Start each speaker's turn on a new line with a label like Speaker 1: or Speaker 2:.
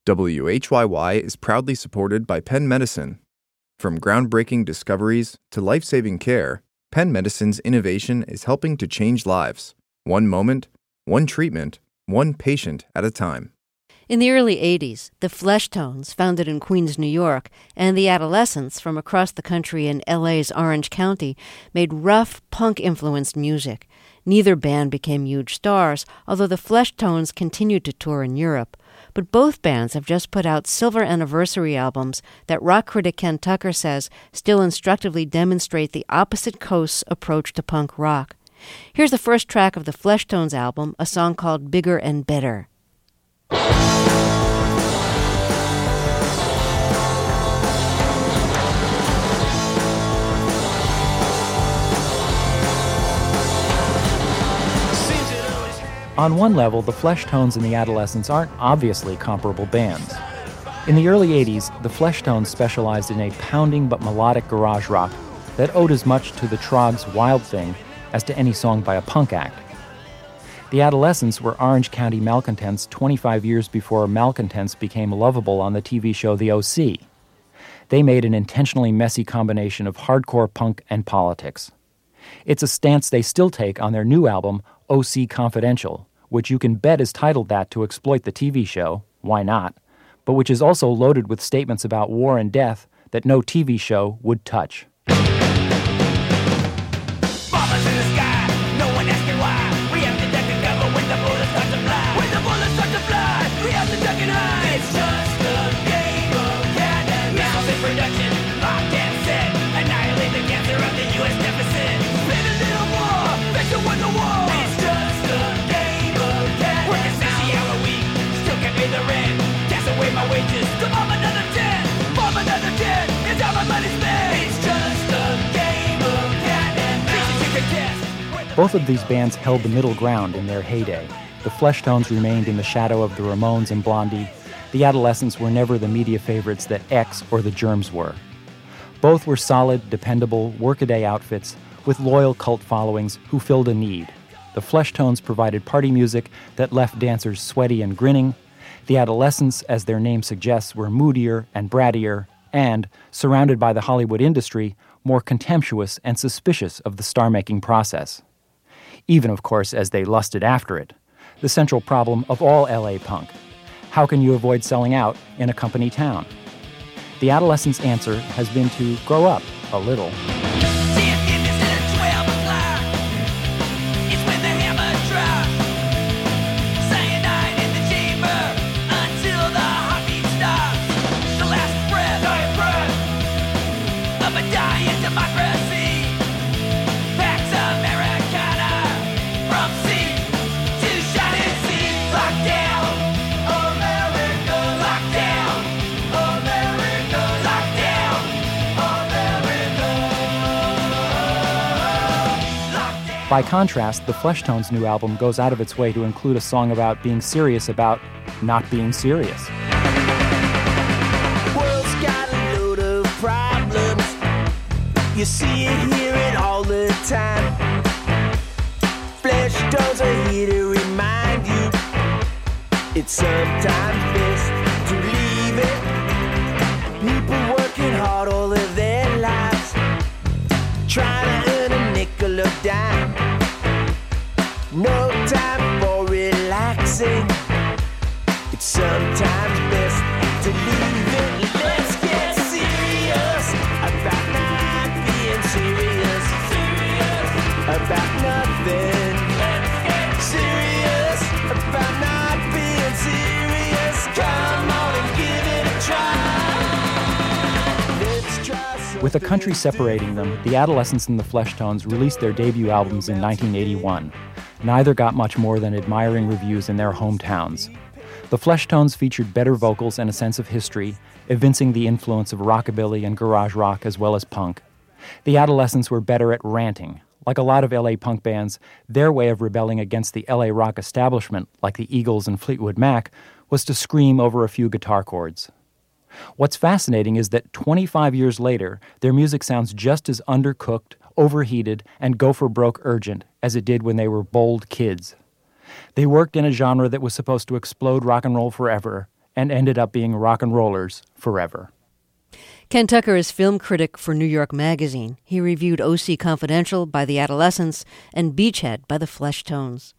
Speaker 1: WHYY is proudly supported by Penn Medicine. From groundbreaking discoveries to life-saving care, Penn Medicine's innovation is helping to change lives. One moment, one treatment, one patient at a time.
Speaker 2: In the early 80s, the Fleshtones, founded in Queens, New York, and the Adolescents from across the country in LA's Orange County made rough, punk-influenced music. Neither band became huge stars, although the Fleshtones continued to tour in Europe. But both bands have just put out silver anniversary albums that rock critic Ken Tucker says still instructively demonstrate the opposite coast's approach to punk rock. Here's the first track of the Fleshtones album, a song called Bigger and Better.
Speaker 3: On one level, the Fleshtones and the Adolescents aren't obviously comparable bands. In the early 80s, the Fleshtones specialized in a pounding but melodic garage rock that owed as much to the Troggs' Wild Thing as to any song by a punk act. The Adolescents were Orange County malcontents 25 years before malcontents became lovable on the TV show The O.C. They made an intentionally messy combination of hardcore punk and politics. It's a stance they still take on their new album, O.C. Confidential, which you can bet is titled that to exploit the TV show, why not, but which is also loaded with statements about war and death that no TV show would touch. Both of these bands held the middle ground in their heyday. The Fleshtones remained in the shadow of the Ramones and Blondie. The Adolescents were never the media favorites that X or the Germs were. Both were solid, dependable, workaday outfits with loyal cult followings who filled a need. The Fleshtones provided party music that left dancers sweaty and grinning. The Adolescents, as their name suggests, were moodier and brattier and, surrounded by the Hollywood industry, more contemptuous and suspicious of the star-making process. Even, of course, as they lusted after it. The central problem of all LA punk. How can you avoid selling out in a company town? The Adolescents' answer has been to grow up a little. By contrast, the Fleshtones' new album goes out of its way to include a song about being serious about not being serious.
Speaker 4: The world's got a load of problems. You see it, hear it all the time. Fleshtones are here to remind you it's sometimes best to leave it. People working hard all of their lives, trying to earn a nickel or dime. No time for relaxing. It's sometimes best to leave it. Let's get serious about not being serious. About nothing. Let's get serious about not being serious. Come on and give it a try. Let's try something.
Speaker 3: With a country separating them, the Adolescents and the Fleshtones released their debut albums in 1981. Neither got much more than admiring reviews in their hometowns. The Fleshtones featured better vocals and a sense of history, evincing the influence of rockabilly and garage rock as well as punk. The Adolescents were better at ranting. Like a lot of LA punk bands, their way of rebelling against the LA rock establishment, like the Eagles and Fleetwood Mac, was to scream over a few guitar chords. What's fascinating is that 25 years later, their music sounds just as undercooked, overheated, and go-for-broke urgent as it did when they were bold kids. They worked in a genre that was supposed to explode rock and roll forever, and ended up being rock and rollers forever.
Speaker 2: Ken Tucker is film critic for New York Magazine. He reviewed O.C. Confidential by the Adolescents and Beachhead by the Fleshtones.